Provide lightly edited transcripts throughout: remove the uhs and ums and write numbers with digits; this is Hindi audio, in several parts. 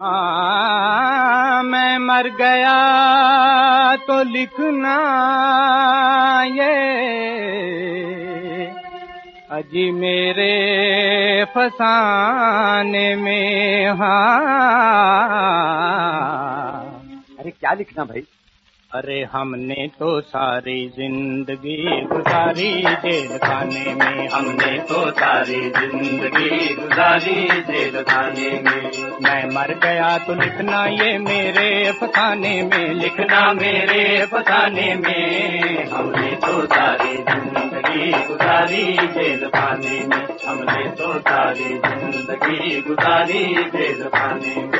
मैं मर गया तो लिखना ये अजी मेरे फसाने में। अरे क्या लिखना भाई? अरे हमने तो सारी जिंदगी गुजारी जेल खाने में, हमने तो सारी जिंदगी गुजारी जेल खाने में। मैं मर गया तो लिखना ये मेरे अफसाने में, लिखना मेरे अफसाने में। हमने तो सारी जिंदगी गुजारी जेल खाने में, हमने तो सारी जिंदगी गुजारी जेल खाने में।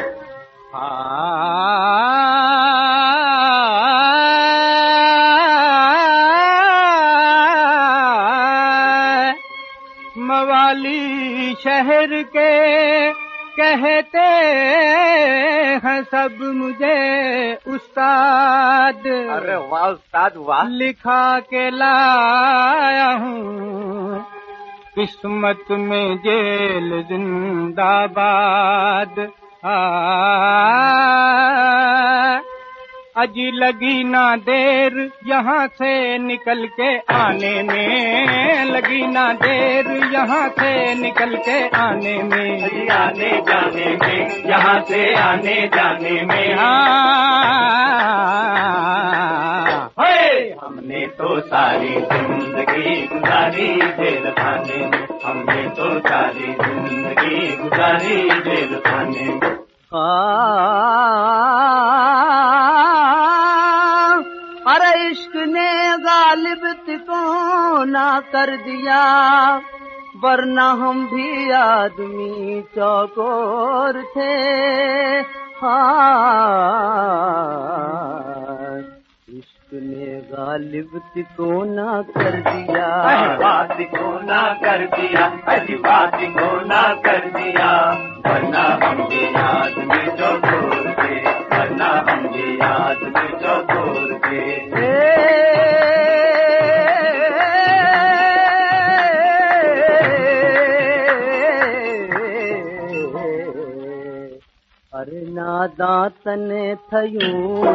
मवाली शहर के कहते हैं सब मुझे उस्ताद। अरे वाह उस्ताद वाह। लिखा के लाया हूँ किस्मत में जेल जिंदाबाद। अजी लगी ना देर यहाँ से निकल के आने में, लगी ना देर यहाँ से निकल के आने में, अजी आने जाने में, यहाँ से आने जाने में। हमने तो सारी जिंदगी गुजारी जेल खाने में, हमने तो सारी जिंदगी गुजारी जेल खाने में। अरे इश्क ने गालिब को ना कर दिया, वरना हम भी आदमी चौकोर थे। इश्क ने गालिब को ना कर दिया, बात को ना कर दिया, अजी बात को ना कर दिया, वरना हम भी आदमी चौकोर थे, वरना हम भी आदमी चौकोर थे। अरे नादा तने थयूं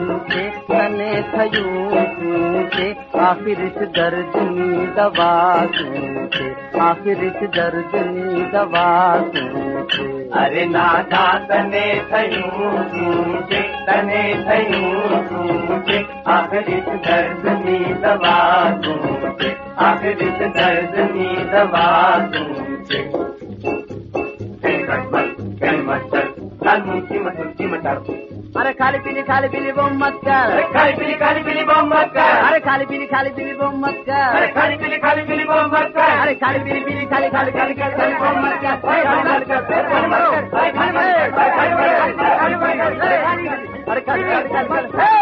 तूते आखिर इस दर्द नी दवा तूते, आखिर इस दर्द नी दवा तूते। अरे नादा तने थयूं तूते, तने थयूं तूते, आखिर इस दर्द नी दवा तूते, आखिर इस दर्द नी दवा तूते। अरे खाली पीली बम मत कर, अरे खाली पीली बम मत कर, अरे खाली पीली बम मत कर, अरे खाली पीली बम मत कर, अरे खाली पीली खाली बम मत कर, अरे खाली